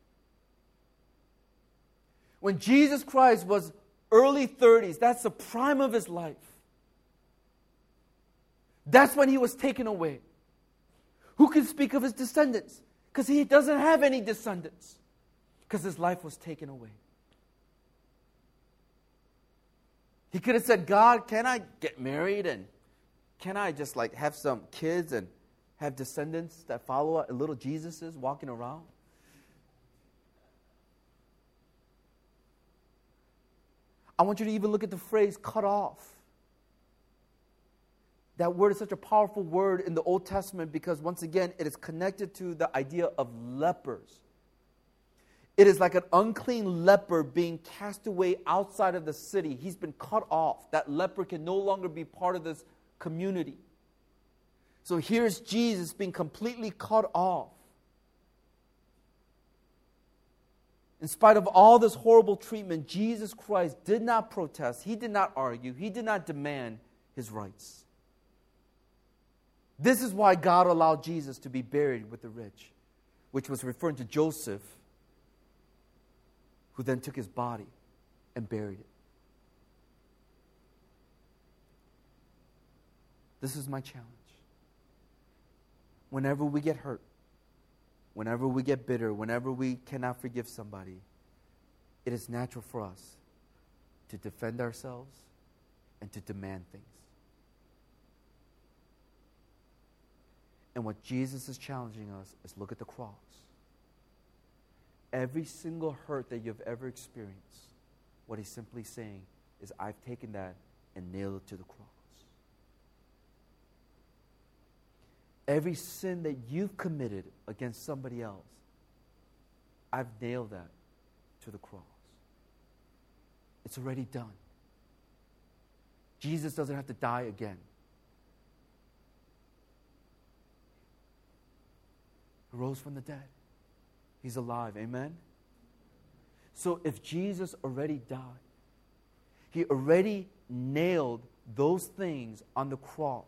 When Jesus Christ was early 30s, that's the prime of his life. That's when he was taken away. Who can speak of his descendants? Because he doesn't have any descendants. Because his life was taken away. He could have said, God, can I get married and can I just have some kids and have descendants that follow little Jesuses walking around? I want you to even look at the phrase cut off. That word is such a powerful word in the Old Testament because, once again, it is connected to the idea of lepers. It is like an unclean leper being cast away outside of the city. He's been cut off. That leper can no longer be part of this community. So here's Jesus being completely cut off. In spite of all this horrible treatment, Jesus Christ did not protest. He did not argue. He did not demand his rights. This is why God allowed Jesus to be buried with the rich, which was referring to Joseph, who then took his body and buried it. This is my challenge. Whenever we get hurt, whenever we get bitter, whenever we cannot forgive somebody, it is natural for us to defend ourselves and to demand things. And what Jesus is challenging us is look at the cross. Every single hurt that you've ever experienced, what he's simply saying is, I've taken that and nailed it to the cross. Every sin that you've committed against somebody else, I've nailed that to the cross. It's already done. Jesus doesn't have to die again. He rose from the dead. He's alive. Amen? So if Jesus already died, he already nailed those things on the cross.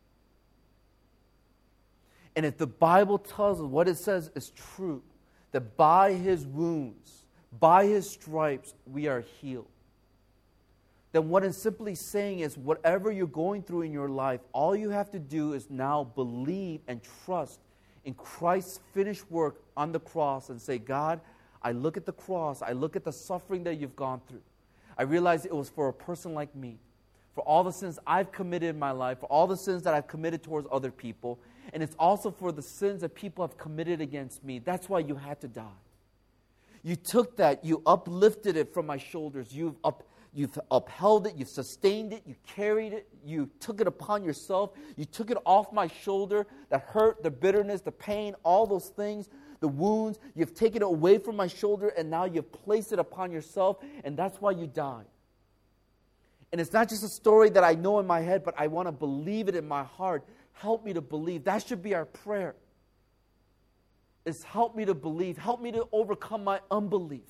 And if the Bible tells us what it says is true, that by his wounds, by his stripes, we are healed, then what it's simply saying is whatever you're going through in your life, all you have to do is now believe and trust in Christ's finished work on the cross and say, God, I look at the cross, I look at the suffering that you've gone through. I realize it was for a person like me, for all the sins I've committed in my life, for all the sins that I've committed towards other people, and it's also for the sins that people have committed against me. That's why you had to die. You took that, you uplifted it from my shoulders, you've upheld it, you've sustained it, you carried it, you took it upon yourself, you took it off my shoulder, the hurt, the bitterness, the pain, all those things, the wounds, you've taken it away from my shoulder, and now you've placed it upon yourself, and that's why you died. And it's not just a story that I know in my head, but I want to believe it in my heart. Help me to believe. That should be our prayer. Is help me to believe. Help me to overcome my unbelief.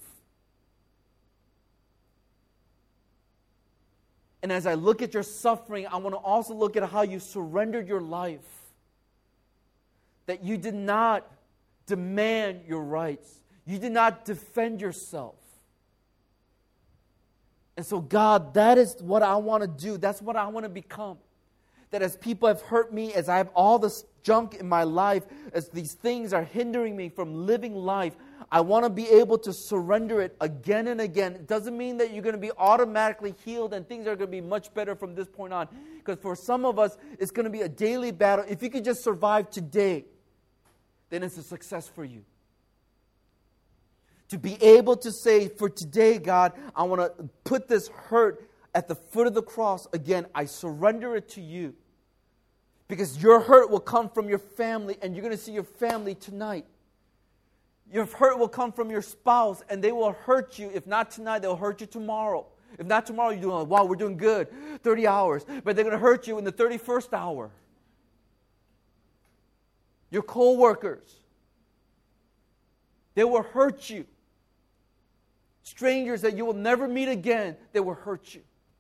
And as I look at your suffering, I want to also look at how you surrendered your life. That you did not demand your rights. You did not defend yourself. And so, God, that is what I want to do. That's what I want to become. That as people have hurt me, as I have all this junk in my life, as these things are hindering me from living life, I want to be able to surrender it again and again. It doesn't mean that you're going to be automatically healed and things are going to be much better from this point on. Because for some of us, it's going to be a daily battle. If you could just survive today, then it's a success for you. To be able to say, for today, God, I want to put this hurt at the foot of the cross. Again, I surrender it to you. Because your hurt will come from your family, and you're going to see your family tonight. Your hurt will come from your spouse, and they will hurt you. If not tonight, they'll hurt you tomorrow. If not tomorrow, you're doing, wow, we're doing good, 30 hours. But they're going to hurt you in the 31st hour. Your co-workers, they will hurt you. Strangers that you will never meet again, they will hurt you.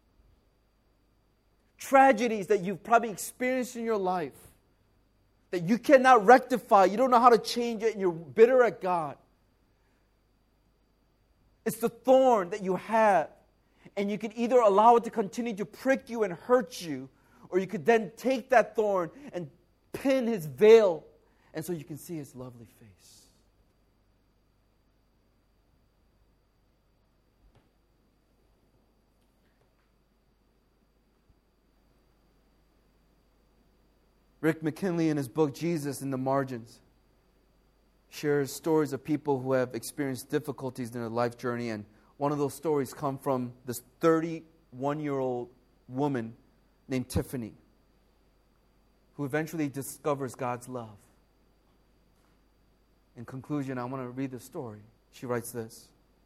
Tragedies that you've probably experienced in your life that you cannot rectify. You don't know how to change it, and you're bitter at God. It's the thorn that you have, and you can either allow it to continue to prick you and hurt you, or you could then take that thorn and pin his veil, and so you can see his lovely face. Rick McKinley, in his book, Jesus in the Margins, shares stories of people who have experienced difficulties in their life journey. And one of those stories come from this 31-year-old woman named Tiffany, who eventually discovers God's love. In conclusion, I want to read the story. She writes this.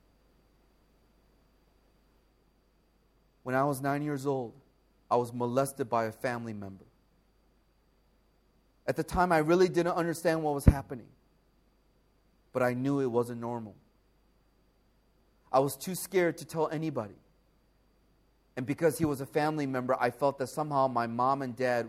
When I was 9 years old, I was molested by a family member. At the time, I really didn't understand what was happening, but I knew it wasn't normal. I was too scared to tell anybody. And because he was a family member, I felt that somehow my mom and dad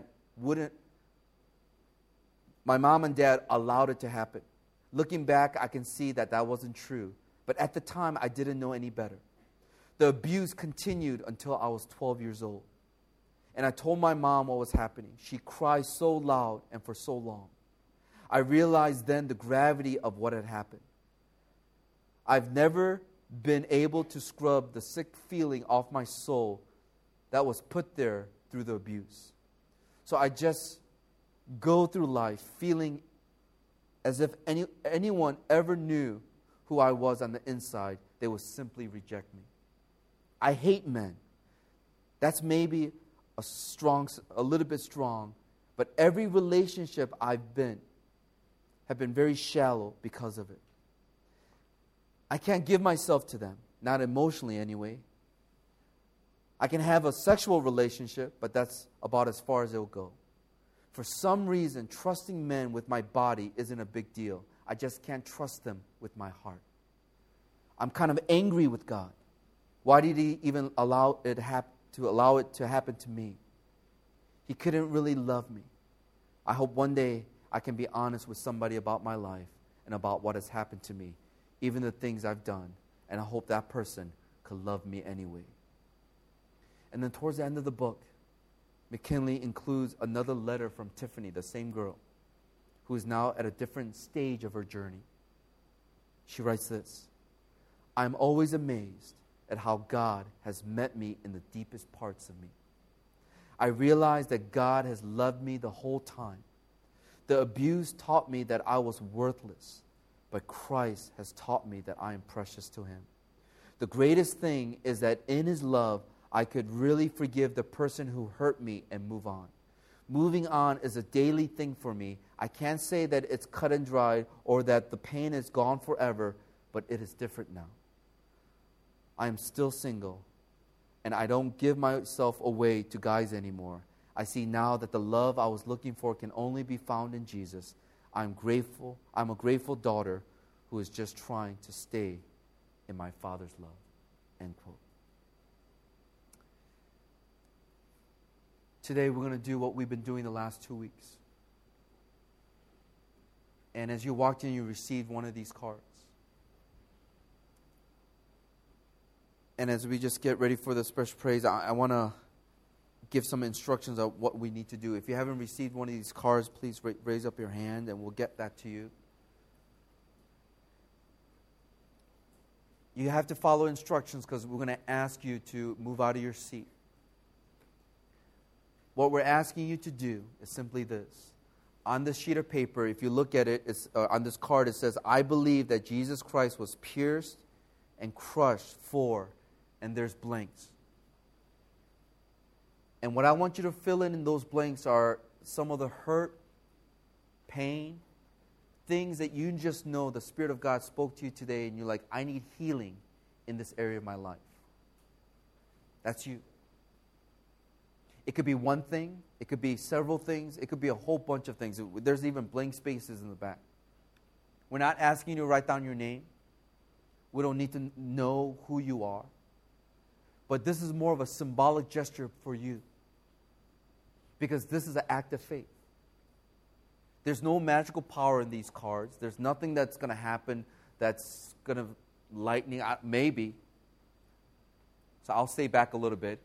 allowed it to happen. Looking back, I can see that that wasn't true. But at the time, I didn't know any better. The abuse continued until I was 12 years old. And I told my mom what was happening. She cried so loud and for so long. I realized then the gravity of what had happened. I've never been able to scrub the sick feeling off my soul that was put there through the abuse. So I just go through life feeling as if anyone ever knew who I was on the inside, they would simply reject me. I hate men. That's maybe a little bit strong, but every relationship I've been have been very shallow because of it. I can't give myself to them, not emotionally anyway. I can have a sexual relationship, but that's about as far as it'll go. For some reason, trusting men with my body isn't a big deal. I just can't trust them with my heart. I'm kind of angry with God. Why did He even allow it to happen to me? He couldn't really love me. I hope one day I can be honest with somebody about my life and about what has happened to me, even the things I've done, and I hope that person could love me anyway. And then towards the end of the book, McKinley includes another letter from Tiffany, the same girl, who is now at a different stage of her journey. She writes this: I'm always amazed at how God has met me in the deepest parts of me. I realize that God has loved me the whole time. The abuse taught me that I was worthless, but Christ has taught me that I am precious to Him. The greatest thing is that in His love, I could really forgive the person who hurt me and move on. Moving on is a daily thing for me. I can't say that it's cut and dried or that the pain is gone forever, but it is different now. I am still single, and I don't give myself away to guys anymore. I see now that the love I was looking for can only be found in Jesus. I'm grateful. I'm a grateful daughter who is just trying to stay in my Father's love. End quote. Today we're going to do what we've been doing the last 2 weeks. And as you walked in, you received one of these cards. And as we just get ready for the special praise, I want to give some instructions of what we need to do. If you haven't received one of these cards, please raise up your hand and we'll get that to you. You have to follow instructions because we're going to ask you to move out of your seat. What we're asking you to do is simply this. On this sheet of paper, if you look at it, on this card, it says, I believe that Jesus Christ was pierced and crushed for, and there's blanks. And what I want you to fill in those blanks are some of the hurt, pain, things that you just know the Spirit of God spoke to you today, and you're like, I need healing in this area of my life. That's you. It could be one thing. It could be several things. It could be a whole bunch of things. There's even blank spaces in the back. We're not asking you to write down your name. We don't need to know who you are. But this is more of a symbolic gesture for you. Because this is an act of faith. There's no magical power in these cards. There's nothing that's going to happen that's going to lighten out. Maybe. So I'll stay back a little bit.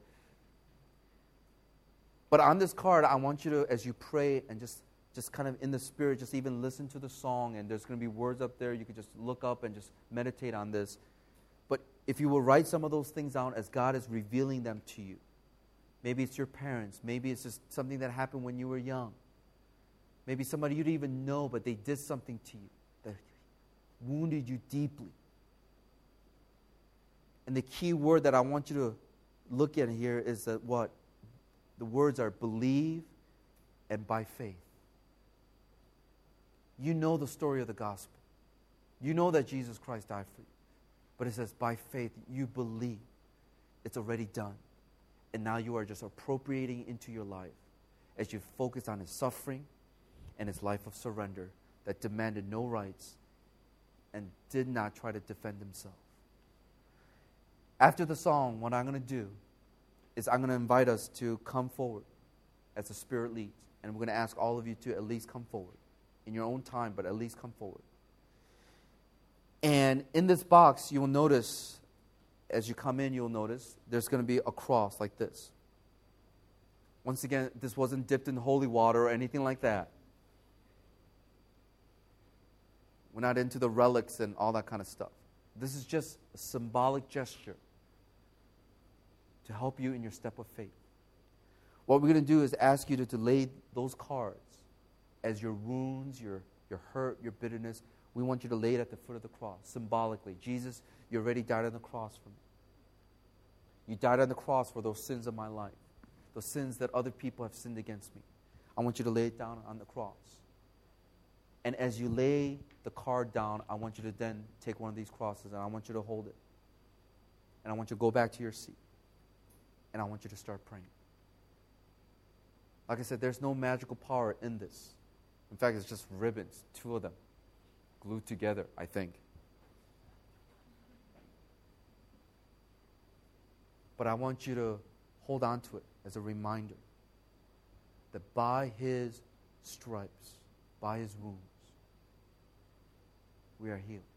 But on this card, I want you to, as you pray and just kind of in the Spirit, just even listen to the song. And there's going to be words up there. You can just look up and just meditate on this. But if you will write some of those things down as God is revealing them to you. Maybe it's your parents. Maybe it's just something that happened when you were young. Maybe somebody you didn't even know, but they did something to you that wounded you deeply. And the key word that I want you to look at here is that what? The words are believe and by faith. You know the story of the gospel. You know that Jesus Christ died for you. But it says by faith, you believe it's already done. And now you are just appropriating into your life as you focus on His suffering and His life of surrender that demanded no rights and did not try to defend Himself. After the song, what I'm going to do is I'm going to invite us to come forward as the Spirit leads. And we're going to ask all of you to at least come forward. In your own time, but at least come forward. And in this box, you will notice, as you come in, you'll notice, there's going to be a cross like this. Once again, this wasn't dipped in holy water or anything like that. We're not into the relics and all that kind of stuff. This is just a symbolic gesture to help you in your step of faith. What we're going to do is ask you to lay those cards as your wounds, your hurt, your bitterness. We want you to lay it at the foot of the cross, symbolically. Jesus, you already died on the cross for me. You died on the cross for those sins of my life, those sins that other people have sinned against me. I want you to lay it down on the cross. And as you lay the card down, I want you to then take one of these crosses and I want you to hold it. And I want you to go back to your seat. And I want you to start praying. Like I said, there's no magical power in this. In fact, it's just ribbons, 2 of them, glued together, I think. But I want you to hold on to it as a reminder that by His stripes, by His wounds, we are healed.